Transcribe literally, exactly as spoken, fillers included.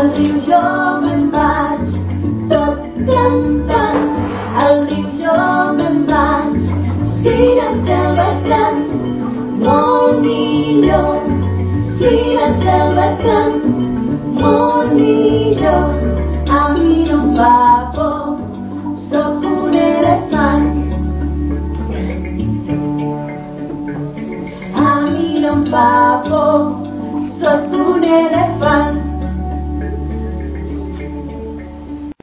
Al riu jo me'n vaig, tot cantant. Al riu jo me'n vaig, si la selva és gran, molt millor. Si la selva és gran, molt millor. A mi no em fa por, sóc un elefant. A mi no em fa por, sóc un elefant.